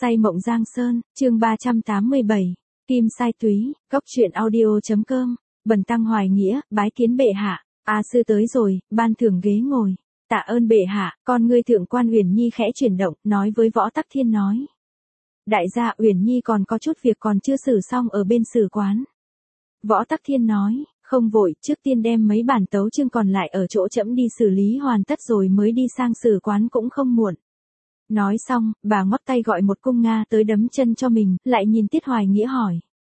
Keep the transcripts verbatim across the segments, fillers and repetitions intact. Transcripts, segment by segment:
Say mộng Giang Sơn, chương ba trăm tám mươi bảy, Kim Sai Túy, Cốc truyện audio.com, Bần tăng hoài nghĩa, bái kiến bệ hạ, A sư tới rồi, ban thưởng ghế ngồi, tạ ơn bệ hạ, con ngươi Thượng quan Uyển Nhi khẽ chuyển động, nói với Võ Tắc Thiên nói. Đại gia Uyển Nhi còn có chút việc còn chưa xử xong ở bên sử quán. Võ Tắc Thiên nói, không vội, trước tiên đem mấy bản tấu chương còn lại ở chỗ trẫm đi xử lý hoàn tất rồi mới đi sang sử quán cũng không muộn. Nói xong, bà ngoắc tay gọi một cung Nga tới đấm chân cho mình, lại nhìn Tiết Hoài Nghĩa hỏi.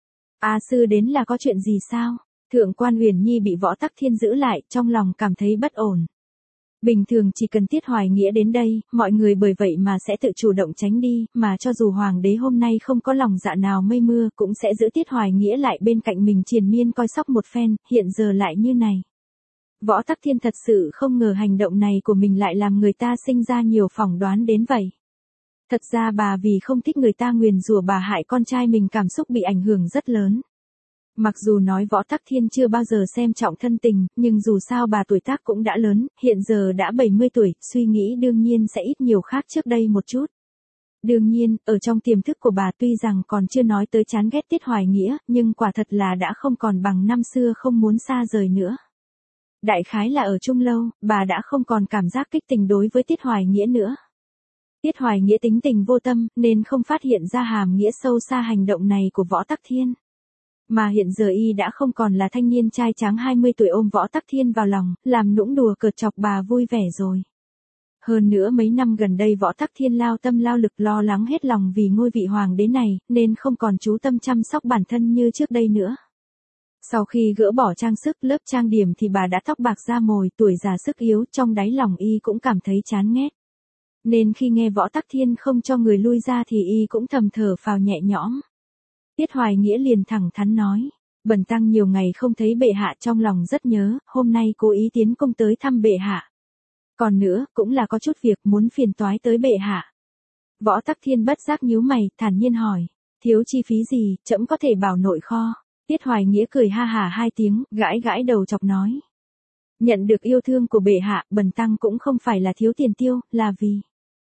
A sư đến là có chuyện gì sao? Thượng quan Uyển Nhi bị Võ Tắc Thiên giữ lại, trong lòng cảm thấy bất ổn. Bình thường chỉ cần Tiết Hoài Nghĩa đến đây, mọi người bởi vậy mà sẽ tự chủ động tránh đi, mà cho dù Hoàng đế hôm nay không có lòng dạ nào mây mưa, cũng sẽ giữ Tiết Hoài Nghĩa lại bên cạnh mình triền miên coi sóc một phen, hiện giờ lại như này. Võ Tắc Thiên thật sự không ngờ hành động này của mình lại làm người ta sinh ra nhiều phỏng đoán đến vậy. Thật ra bà vì không thích người ta nguyền rủa bà hại con trai mình cảm xúc bị ảnh hưởng rất lớn. Mặc dù nói Võ Tắc Thiên chưa bao giờ xem trọng thân tình, nhưng dù sao bà tuổi tác cũng đã lớn, hiện giờ đã bảy mươi tuổi, suy nghĩ đương nhiên sẽ ít nhiều khác trước đây một chút. Đương nhiên, ở trong tiềm thức của bà tuy rằng còn chưa nói tới chán ghét Tiết Hoài Nghĩa, nhưng quả thật là đã không còn bằng năm xưa không muốn xa rời nữa. Đại khái là ở chung lâu, bà đã không còn cảm giác kích tình đối với Tiết Hoài Nghĩa nữa. Tiết Hoài Nghĩa tính tình vô tâm, nên không phát hiện ra hàm nghĩa sâu xa hành động này của Võ Tắc Thiên. Mà hiện giờ y đã không còn là thanh niên trai tráng hai mươi tuổi ôm Võ Tắc Thiên vào lòng, làm nũng đùa cợt chọc bà vui vẻ rồi. Hơn nữa mấy năm gần đây Võ Tắc Thiên lao tâm lao lực lo lắng hết lòng vì ngôi vị hoàng đế này, nên không còn chú tâm chăm sóc bản thân như trước đây nữa. Sau khi gỡ bỏ trang sức lớp trang điểm thì bà đã tóc bạc da mồi, tuổi già sức yếu, trong đáy lòng y cũng cảm thấy chán ghét. Nên khi nghe Võ Tắc Thiên không cho người lui ra thì y cũng thầm thở phào nhẹ nhõm. Tiết Hoài Nghĩa liền thẳng thắn nói, bần tăng nhiều ngày không thấy bệ hạ trong lòng rất nhớ, hôm nay cố ý tiến công tới thăm bệ hạ. Còn nữa, cũng là có chút việc muốn phiền toái tới bệ hạ. Võ Tắc Thiên bất giác nhíu mày, thản nhiên hỏi, thiếu chi phí gì, trẫm có thể bảo nội kho. Tiết Hoài Nghĩa cười ha hả hai tiếng, gãi gãi đầu chọc nói. Nhận được yêu thương của bệ hạ, bần tăng cũng không phải là thiếu tiền tiêu, là vì...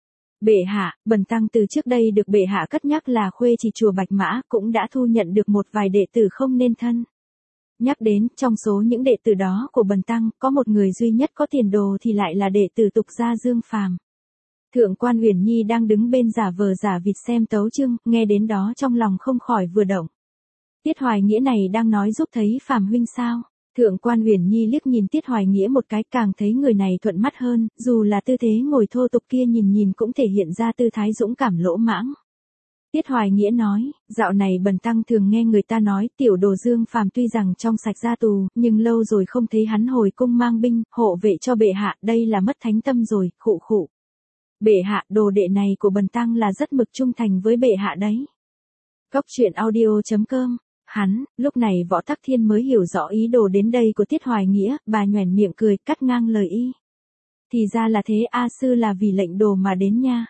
Bệ hạ, bần tăng từ trước đây được bệ hạ cất nhắc là khuê chỉ chùa Bạch Mã, cũng đã thu nhận được một vài đệ tử không nên thân. Nhắc đến, trong số những đệ tử đó của bần tăng, có một người duy nhất có tiền đồ thì lại là đệ tử tục gia Dương Phàm. Thượng quan Uyển Nhi đang đứng bên giả vờ giả vịt xem tấu chương, nghe đến đó trong lòng không khỏi vừa động. Tiết Hoài Nghĩa này đang nói giúp thấy Phàm huynh sao? Thượng quan Uyển Nhi liếc nhìn Tiết Hoài Nghĩa một cái, càng thấy người này thuận mắt hơn, dù là tư thế ngồi thô tục kia nhìn nhìn cũng thể hiện ra tư thái dũng cảm lỗ mãng. Tiết Hoài Nghĩa nói, dạo này bần tăng thường nghe người ta nói, tiểu đồ Dương Phàm tuy rằng trong sạch ra tù, nhưng lâu rồi không thấy hắn hồi cung mang binh, hộ vệ cho bệ hạ, đây là mất thánh tâm rồi, khụ khụ. Bệ hạ, đồ đệ này của bần tăng là rất mực trung thành với bệ hạ đấy. Cốc truyện audio.com. Hắn, lúc này Võ Tắc Thiên mới hiểu rõ ý đồ đến đây của Tiết Hoài Nghĩa, bà nhoẻn miệng cười, cắt ngang lời y. Thì ra là thế, A sư là vì lệnh đồ mà đến nha.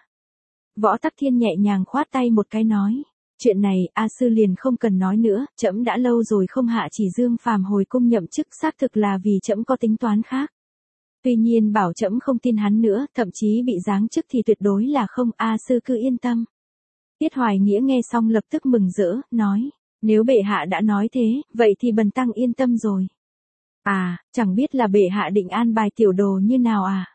Võ Tắc Thiên nhẹ nhàng khoát tay một cái nói, chuyện này, A sư liền không cần nói nữa, trẫm đã lâu rồi không hạ chỉ Dương Phàm hồi cung nhậm chức, xác thực là vì trẫm có tính toán khác. Tuy nhiên bảo trẫm không tin hắn nữa, thậm chí bị giáng chức thì tuyệt đối là không, A sư cứ yên tâm. Tiết Hoài Nghĩa nghe xong lập tức mừng rỡ, nói. Nếu bệ hạ đã nói thế, vậy thì bần tăng yên tâm rồi. À, chẳng biết là bệ hạ định an bài tiểu đồ như nào à?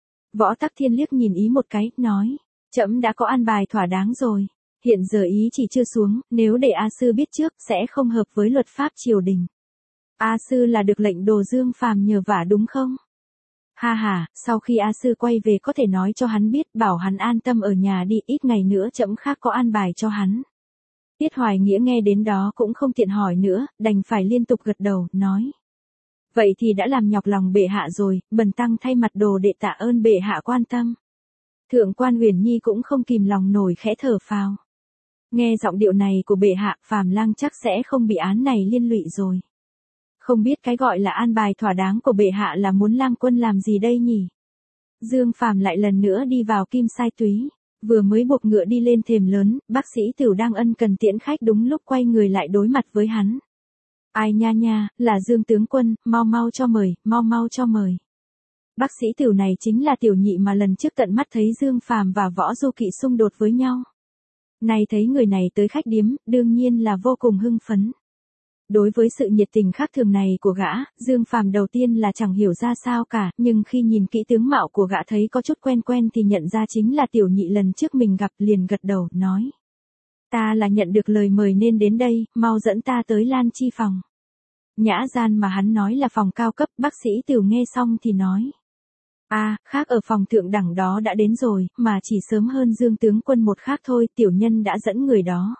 Võ Tắc Thiên liếc nhìn ý một cái, nói, trẫm đã có an bài thỏa đáng rồi. Hiện giờ ý chỉ chưa xuống, nếu để A sư biết trước, sẽ không hợp với luật pháp triều đình. A sư là được lệnh đồ Dương Phàm nhờ vả đúng không? Ha ha, sau khi A sư quay về có thể nói cho hắn biết, bảo hắn an tâm ở nhà đi, ít ngày nữa trẫm khác có an bài cho hắn. Tiết Hoài Nghĩa nghe đến đó cũng không tiện hỏi nữa, đành phải liên tục gật đầu, nói. Vậy thì đã làm nhọc lòng bệ hạ rồi, bần tăng thay mặt đồ đệ tạ ơn bệ hạ quan tâm. Thượng quan Uyển Nhi cũng không kìm lòng nổi khẽ thở phào. Nghe giọng điệu này của bệ hạ, Phàm lang chắc sẽ không bị án này liên lụy rồi. Không biết cái gọi là an bài thỏa đáng của bệ hạ là muốn lang quân làm gì đây nhỉ? Dương Phàm lại lần nữa đi vào Kim Sai Túy. Vừa mới buộc ngựa đi lên thềm lớn, bác sĩ Tửu đang ân cần tiễn khách đúng lúc quay người lại đối mặt với hắn. Ai nha nha, là Dương tướng quân, mau mau cho mời, mau mau cho mời. Bác sĩ Tửu này chính là tiểu nhị mà lần trước tận mắt thấy Dương Phàm và Võ Du Kỵ xung đột với nhau. Nay thấy người này tới khách điếm, đương nhiên là vô cùng hưng phấn. Đối với sự nhiệt tình khác thường này của gã, Dương Phàm đầu tiên là chẳng hiểu ra sao cả, nhưng khi nhìn kỹ tướng mạo của gã thấy có chút quen quen thì nhận ra chính là tiểu nhị lần trước mình gặp, liền gật đầu, nói. Ta là nhận được lời mời nên đến đây, mau dẫn ta tới Lan Chi phòng. Nhã gian mà hắn nói là phòng cao cấp, bác sĩ Tửu nghe xong thì nói. À, khác ở phòng thượng đẳng đó đã đến rồi, mà chỉ sớm hơn Dương tướng quân một khác thôi, tiểu nhân đã dẫn người đó.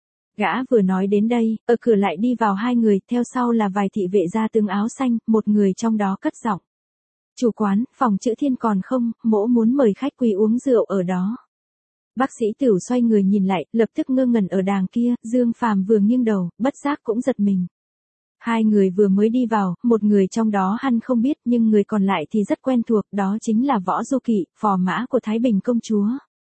Gã vừa nói đến đây, ở cửa lại đi vào hai người, theo sau là vài thị vệ da tướng áo xanh, một người trong đó cất giọng. Chủ quán, phòng chữ Thiên còn không, mỗ muốn mời khách quý uống rượu ở đó. Bác sĩ Tửu xoay người nhìn lại, lập tức ngơ ngẩn ở đàng kia, Dương Phàm vừa nghiêng đầu, bất giác cũng giật mình. Hai người vừa mới đi vào, một người trong đó hắn không biết nhưng người còn lại thì rất quen thuộc, đó chính là Võ Du Kỵ, phò mã của Thái Bình công chúa.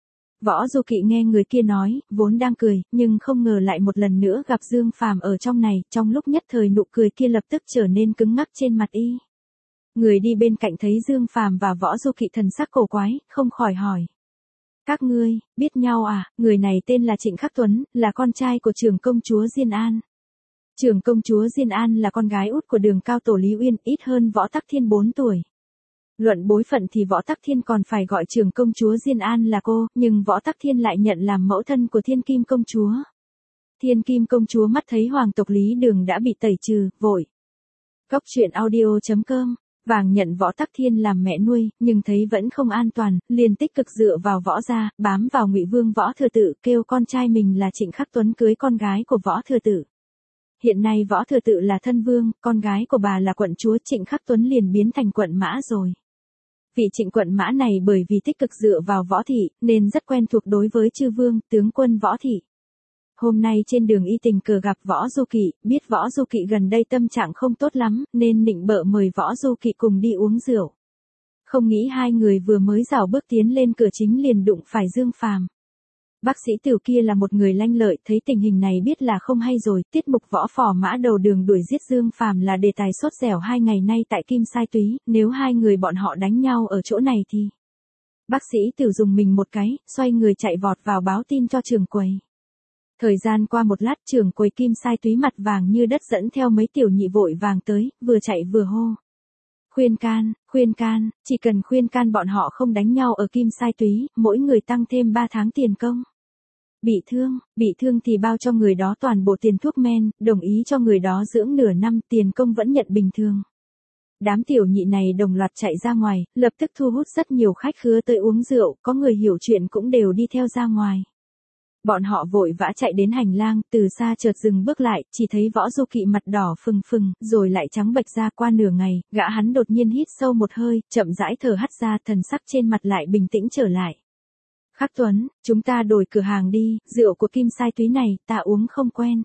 Võ Du Kỵ nghe người kia nói, vốn đang cười, nhưng không ngờ lại một lần nữa gặp Dương Phàm ở trong này, trong lúc nhất thời nụ cười kia lập tức trở nên cứng ngắc trên mặt y. Người đi bên cạnh thấy Dương Phàm và Võ Du Kỵ thần sắc cổ quái, không khỏi hỏi. Các ngươi, biết nhau à? Người này tên là Trịnh Khắc Tuấn, là con trai của trưởng công chúa Diên An. Trưởng công chúa Diên An là con gái út của Đường Cao Tổ Lý Uyên, ít hơn Võ Tắc Thiên bốn tuổi. Luận bối phận thì Võ Tắc Thiên còn phải gọi trưởng công chúa Diên An là cô, nhưng Võ Tắc Thiên lại nhận làm mẫu thân của Thiên Kim công chúa. Thiên Kim công chúa mắt thấy hoàng tộc Lý Đường đã bị tẩy trừ, vội. Cốc truyện audio chấm com, vàng nhận Võ Tắc Thiên làm mẹ nuôi, nhưng thấy vẫn không an toàn, liền tích cực dựa vào Võ gia, bám vào Ngụy Vương Võ Thừa Tự, kêu con trai mình là Trịnh Khắc Tuấn cưới con gái của Võ Thừa Tự. Hiện nay Võ Thừa Tự là thân vương, con gái của bà là quận chúa, Trịnh Khắc Tuấn liền biến thành quận mã rồi. Vị Trịnh quận mã này bởi vì tích cực dựa vào Võ thị, nên rất quen thuộc đối với chư vương, tướng quân Võ thị. Hôm nay trên đường y tình cờ gặp Võ Du Kỵ, biết Võ Du Kỵ gần đây tâm trạng không tốt lắm, nên nịnh bợ mời Võ Du Kỵ cùng đi uống rượu. Không nghĩ hai người vừa mới rảo bước tiến lên cửa chính liền đụng phải Dương Phàm. Bác sĩ Tửu kia là một người lanh lợi, thấy tình hình này biết là không hay rồi, tiết mục võ phò mã đầu đường đuổi giết Dương Phàm là đề tài sốt dẻo hai ngày nay tại Kim Sai Túy, nếu hai người bọn họ đánh nhau ở chỗ này thì... Bác sĩ Tửu dùng mình một cái, xoay người chạy vọt vào báo tin cho trưởng quầy. Thời gian qua một lát, trưởng quầy Kim Sai Túy mặt vàng như đất dẫn theo mấy tiểu nhị vội vàng tới, vừa chạy vừa hô. Khuyên can, khuyên can, chỉ cần khuyên can bọn họ không đánh nhau ở Kim Sai Túy, mỗi người tăng thêm ba tháng tiền công. Bị thương, bị thương thì bao cho người đó toàn bộ tiền thuốc men, đồng ý cho người đó dưỡng nửa năm, tiền công vẫn nhận bình thường. Đám tiểu nhị này đồng loạt chạy ra ngoài, lập tức thu hút rất nhiều khách khứa tới uống rượu, có người hiểu chuyện cũng đều đi theo ra ngoài. Bọn họ vội vã chạy đến hành lang, từ xa chợt dừng bước lại, chỉ thấy Võ Du Kỵ mặt đỏ phừng phừng, rồi lại trắng bệch ra. Qua nửa ngày, gã hắn đột nhiên hít sâu một hơi, chậm rãi thở hắt ra, thần sắc trên mặt lại bình tĩnh trở lại. Khắc Tuấn, chúng ta đổi cửa hàng đi, rượu của Kim Sai Túy này, ta uống không quen.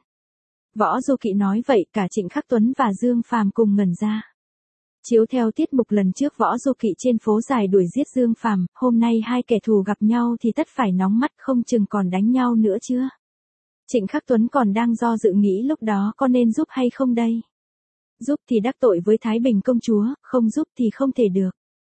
Võ Du Kỵ nói vậy, cả Trịnh Khắc Tuấn và Dương Phàm cùng ngẩn ra. Chiếu theo tiết mục lần trước Võ Du Kỵ trên phố dài đuổi giết Dương Phàm, hôm nay hai kẻ thù gặp nhau thì tất phải nóng mắt, không chừng còn đánh nhau nữa chưa. Trịnh Khắc Tuấn còn đang do dự nghĩ lúc đó có nên giúp hay không đây. Giúp thì đắc tội với Thái Bình công chúa, không giúp thì không thể được.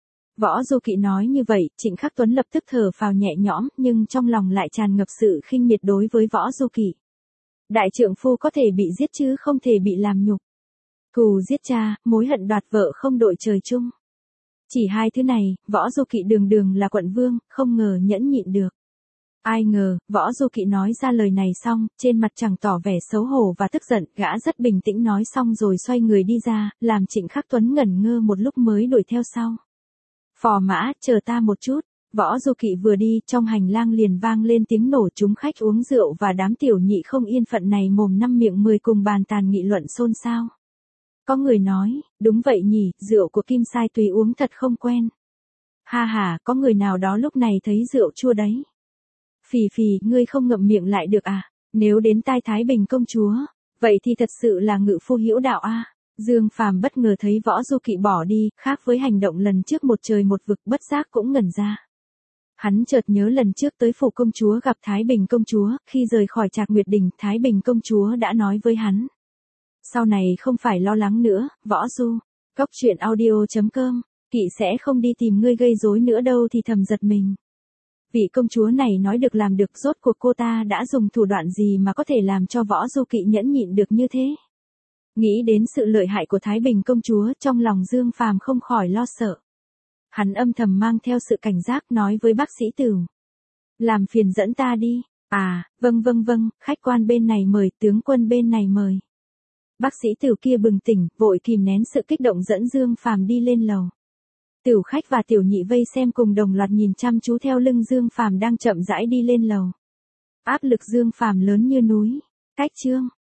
Võ Du Kỵ nói như vậy, Trịnh Khắc Tuấn lập tức thở phào nhẹ nhõm, nhưng trong lòng lại tràn ngập sự khinh miệt đối với Võ Du Kỵ. Đại trượng phu có thể bị giết chứ không thể bị làm nhục. Thù giết cha, mối hận đoạt vợ không đội trời chung. Chỉ hai thứ này, Võ Du Kỵ đường đường là quận vương, không ngờ nhẫn nhịn được. Ai ngờ, Võ Du Kỵ nói ra lời này xong, trên mặt chẳng tỏ vẻ xấu hổ và tức giận, gã rất bình tĩnh nói xong rồi xoay người đi ra, làm Trịnh Khắc Tuấn ngẩn ngơ một lúc mới đuổi theo sau. Phò mã, chờ ta một chút. Võ Du Kỵ vừa đi, trong hành lang liền vang lên tiếng nổ, chúng khách uống rượu và đám tiểu nhị không yên phận này mồm năm miệng mười cùng bàn tàn nghị luận xôn xao. Có người nói, đúng vậy nhỉ, rượu của Kim Sai Túy uống thật không quen. Ha ha, có người nào đó lúc này thấy rượu chua đấy. Phì phì, ngươi không ngậm miệng lại được à, nếu đến tai Thái Bình công chúa, vậy thì thật sự là ngự phu hữu đạo a. À. Dương Phàm bất ngờ thấy Võ Du Kỵ bỏ đi, khác với hành động lần trước một trời một vực, bất giác cũng ngẩn ra. Hắn chợt nhớ lần trước tới phủ công chúa gặp Thái Bình công chúa, khi rời khỏi Trạc Nguyệt Đình, Thái Bình công chúa đã nói với hắn. Sau này không phải lo lắng nữa, Võ Du. Cốc truyện audio chấm com, Kỵ sẽ không đi tìm ngươi gây rối nữa đâu thì thầm giật mình. Vị công chúa này nói được làm được, rốt cuộc cô ta đã dùng thủ đoạn gì mà có thể làm cho Võ Du Kỵ nhẫn nhịn được như thế? Nghĩ đến sự lợi hại của Thái Bình công chúa, trong lòng Dương Phàm không khỏi lo sợ. Hắn âm thầm mang theo sự cảnh giác nói với bác sĩ Tửu. Làm phiền dẫn ta đi. À, vâng vâng vâng, khách quan bên này mời, tướng quân bên này mời. Bác sĩ Tửu kia bừng tỉnh, vội kìm nén sự kích động dẫn Dương Phàm đi lên lầu. Tiểu khách và tiểu nhị vây xem cùng đồng loạt nhìn chăm chú theo lưng Dương Phàm đang chậm rãi đi lên lầu. Áp lực Dương Phàm lớn như núi. Cách chương